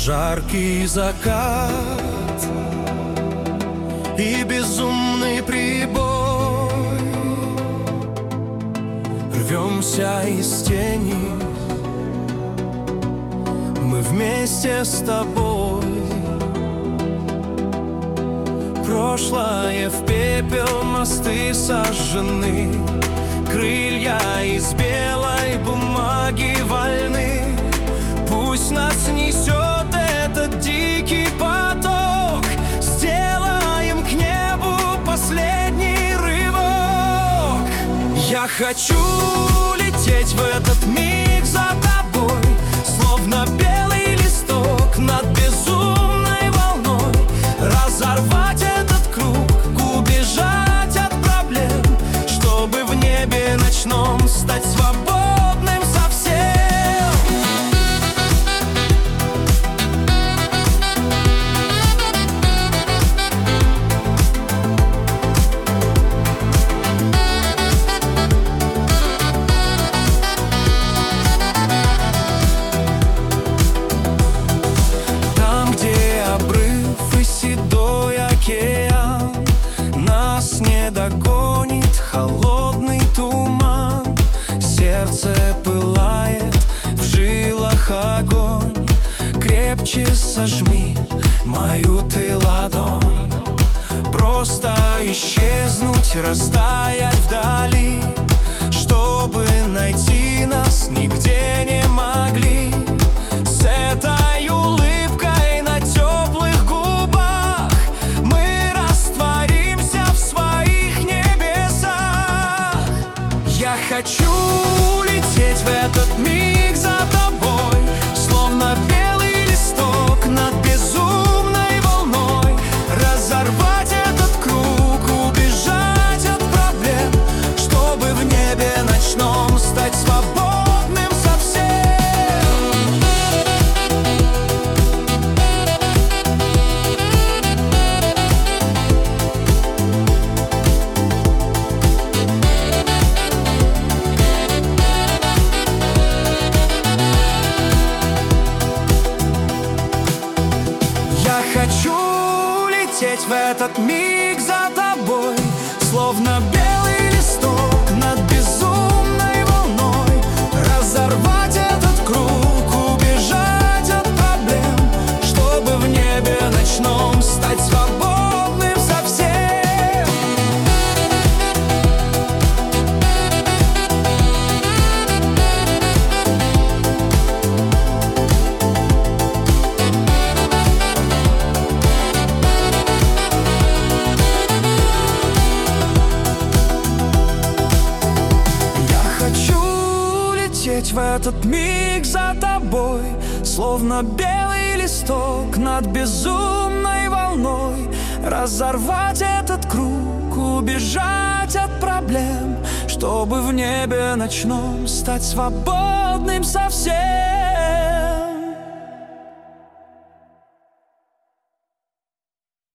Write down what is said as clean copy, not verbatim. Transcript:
Жаркий закат и безумный прибой. Рвемся из тени, мы вместе с тобой. Прошлое в пепел, мосты сожжены, крылья из белой бумаги вольны. Пусть нас несет этот дикий поток, сделаем к небу последний рывок. Я хочу лететь в этот миг за тобой, словно белый листок над безумной волной. Разорвать этот круг, убежать от проблем, чтобы в небе ночном стать свободным совсем. Нас не догонит холодный туман. Сердце пылает, в жилах огонь. Крепче сожми мою ты ладонь. Просто исчезнуть, растаять вдали, чтобы найти нас нигде не могли. С этой улыбкой на теплых губах мы растворимся в своих небесах. Я хочу лететь в этот миг за тобой, словно белый листок над безумной волной. Разорвать этот круг, убежать от проблем, чтобы в небе ночном стать свободным совсем. Я хочу лететь в этот миг за тобой, словно белый листок над безумной волной. Разорвать этот круг, убежать от проблем, чтобы в небе ночном стать свободным совсем. В этот миг за тобой, словно белый листок над безумной волной. Разорвать этот круг, убежать от проблем, чтобы в небе ночном стать свободным совсем.